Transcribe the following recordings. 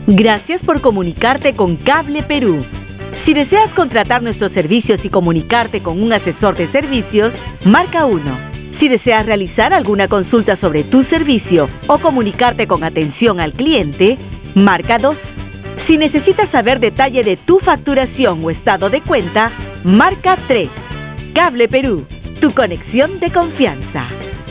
Gracias por comunicarte con Cable Perú. Si deseas contratar nuestros servicios y comunicarte con un asesor de servicios, marca 1. Si deseas realizar alguna consulta sobre tu servicio o comunicarte con atención al cliente, marca 2. Si necesitas saber detalle de tu facturación o estado de cuenta, marca 3. Cable Perú, tu conexión de confianza.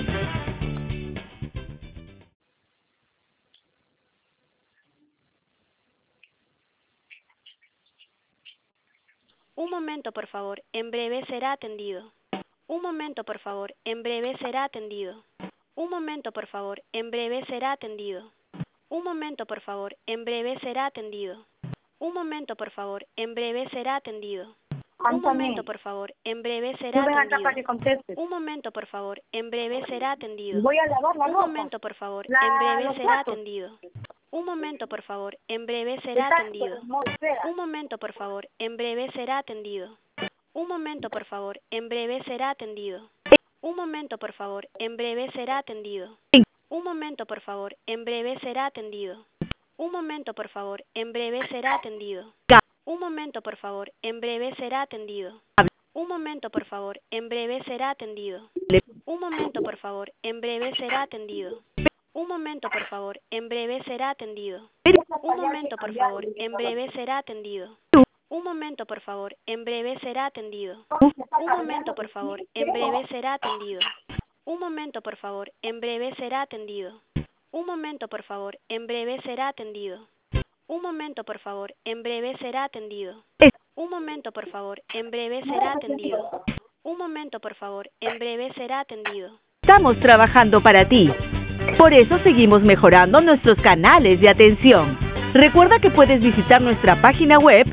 Un momento, por favor. En breve será atendido. Un momento, por favor. En breve será atendido. Un momento, por favor. En breve será atendido. Un momento, por favor. En breve será atendido. Un momento, por favor. En breve será atendido. Un momento, por favor. En breve será atendido. Un momento, por favor. En breve será atendido. Voy a lavar la Un ropa. momento, por favor. En breve Los será platos. atendido. Un momento, por favor. En breve será Está atendido. muy fea. Un momento, por favor. En breve será atendido. Un momento, por favor. En breve será atendido. Un momento, por favor. En breve será atendido. Un momento, por favor. En breve será atendido. Un momento, por favor. En breve será atendido. Un momento, por favor. En breve será atendido. Un momento, por favor. En breve será atendido. Un momento, por favor. En breve será atendido. Un momento, por favor. En breve será atendido. Un momento, por favor. En breve será atendido. Un momento, por favor. En breve será atendido. Un momento, por favor. En breve será atendido. Un momento, por favor. En breve será atendido. Un momento, por favor. En breve será atendido. Un momento, por favor. En breve será atendido. Un momento, por favor. En breve será atendido. Un momento, por favor. En breve será atendido. Estamos trabajando para ti. Por eso seguimos mejorando nuestros canales de atención. Recuerda que puedes visitar nuestra página web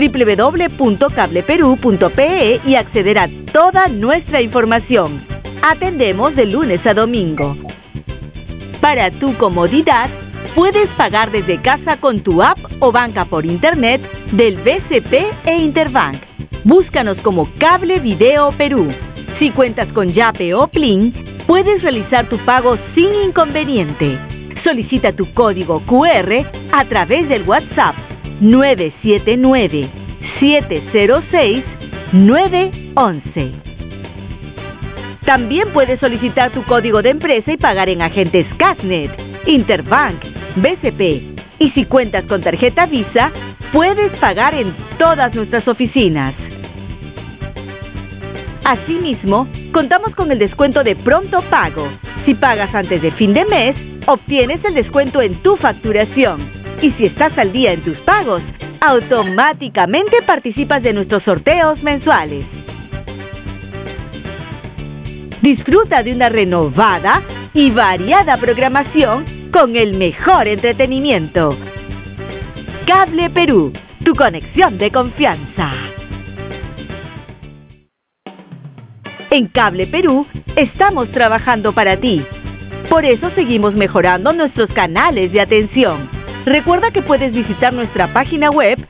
www.cableperú.pe y acceder a toda nuestra información. Atendemos de lunes a domingo. Para tu comodidad, puedes pagar desde casa con tu app o banca por internet del BCP e Interbank. Búscanos como Cable Video Perú. Si cuentas con Yape o Plin, puedes realizar tu pago sin inconveniente. Solicita tu código QR a través del WhatsApp 979-706-911. También puedes solicitar tu código de empresa y pagar en agentes Casnet, Interbank, BCP. Y si cuentas con tarjeta Visa, puedes pagar en todas nuestras oficinas. Asimismo, contamos con el descuento de pronto pago. Si pagas antes de fin de mes, obtienes el descuento en tu facturación. Y si estás al día en tus pagos, automáticamente participas de nuestros sorteos mensuales. Disfruta de una renovada y variada programación con el mejor entretenimiento. Cable Perú, tu conexión de confianza. En Cable Perú estamos trabajando para ti. Por eso seguimos mejorando nuestros canales de atención. Recuerda que puedes visitar nuestra página web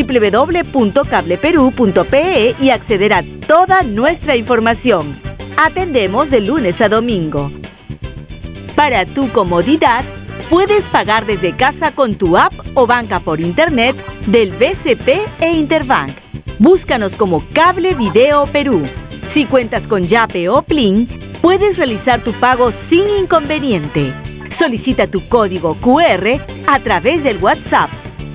www.cableperú.pe y acceder a toda nuestra información. Atendemos de lunes a domingo. Para tu comodidad, puedes pagar desde casa con tu app o banca por internet del BCP e Interbank. Búscanos como Cable Video Perú. Si cuentas con Yape o Plin, puedes realizar tu pago sin inconveniente. Solicita tu código QR a través del WhatsApp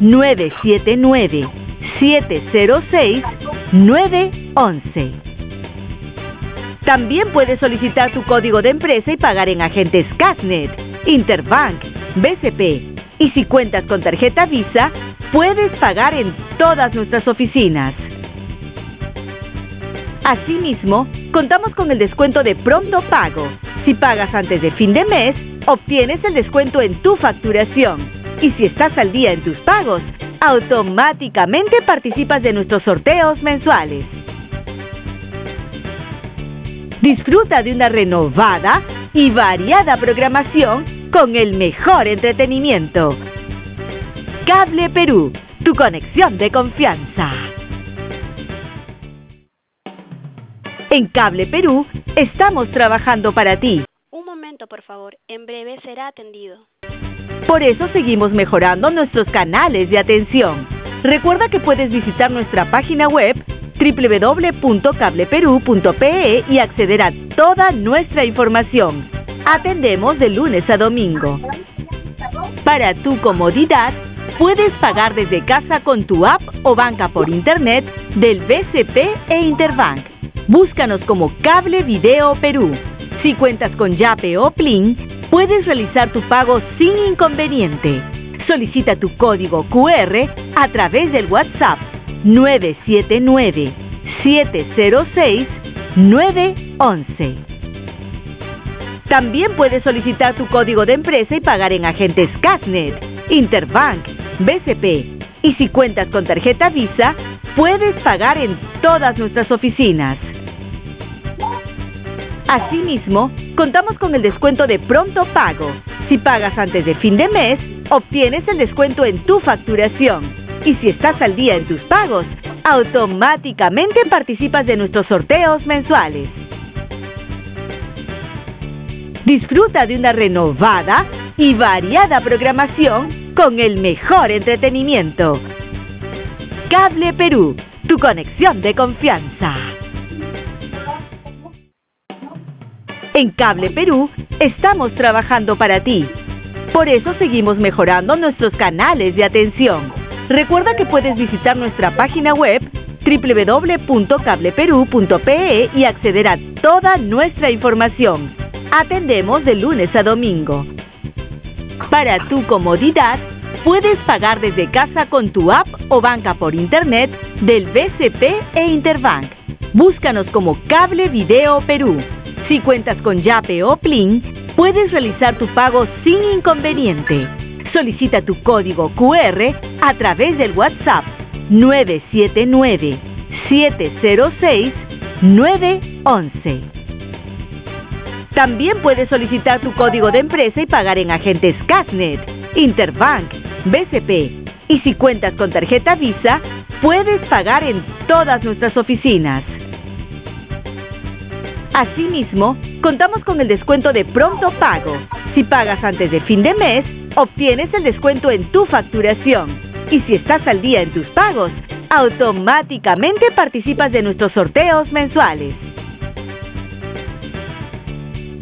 979-706-911. También puedes solicitar tu código de empresa y pagar en agentes Casnet, Interbank, BCP. Y si cuentas con tarjeta Visa, puedes pagar en todas nuestras oficinas. Asimismo, contamos con el descuento de pronto pago. Si pagas antes de fin de mes, obtienes el descuento en tu facturación. Y si estás al día en tus pagos, automáticamente participas de nuestros sorteos mensuales. Disfruta de una renovada y variada programación con el mejor entretenimiento. Cable Perú, tu conexión de confianza. En Cable Perú estamos trabajando para ti. Un momento, por favor. En breve será atendido. Por eso seguimos mejorando nuestros canales de atención. Recuerda que puedes visitar nuestra página web www.cableperú.pe y acceder a toda nuestra información. Atendemos de lunes a domingo. Para tu comodidad, puedes pagar desde casa con tu app o banca por internet del BCP e Interbank. Búscanos como Cable Video Perú. Si cuentas con Yape o Plin, puedes realizar tu pago sin inconveniente. Solicita tu código QR a través del WhatsApp 979-706-911. También puedes solicitar tu código de empresa y pagar en agentes Casnet, Interbank, BCP. Y si cuentas con tarjeta Visa, puedes pagar en todas nuestras oficinas. Asimismo, contamos con el descuento de pronto pago. Si pagas antes de fin de mes, obtienes el descuento en tu facturación. Y si estás al día en tus pagos, automáticamente participas de nuestros sorteos mensuales. Disfruta de una renovada y variada programación con el mejor entretenimiento. Cable Perú, tu conexión de confianza. En Cable Perú estamos trabajando para ti. Por eso seguimos mejorando nuestros canales de atención. Recuerda que puedes visitar nuestra página web www.cableperú.pe y acceder a toda nuestra información. Atendemos de lunes a domingo. Para tu comodidad, puedes pagar desde casa con tu app o banca por internet del BCP e Interbank. Búscanos como Cable Video Perú. Si cuentas con Yape o Plin, puedes realizar tu pago sin inconveniente. Solicita tu código QR a través del WhatsApp 979-706-911. También puedes solicitar tu código de empresa y pagar en agentes Casnet, Interbank, BCP. Y si cuentas con tarjeta Visa, puedes pagar en todas nuestras oficinas. Asimismo, contamos con el descuento de pronto pago. Si pagas antes de fin de mes, obtienes el descuento en tu facturación. Y si estás al día en tus pagos, automáticamente participas de nuestros sorteos mensuales.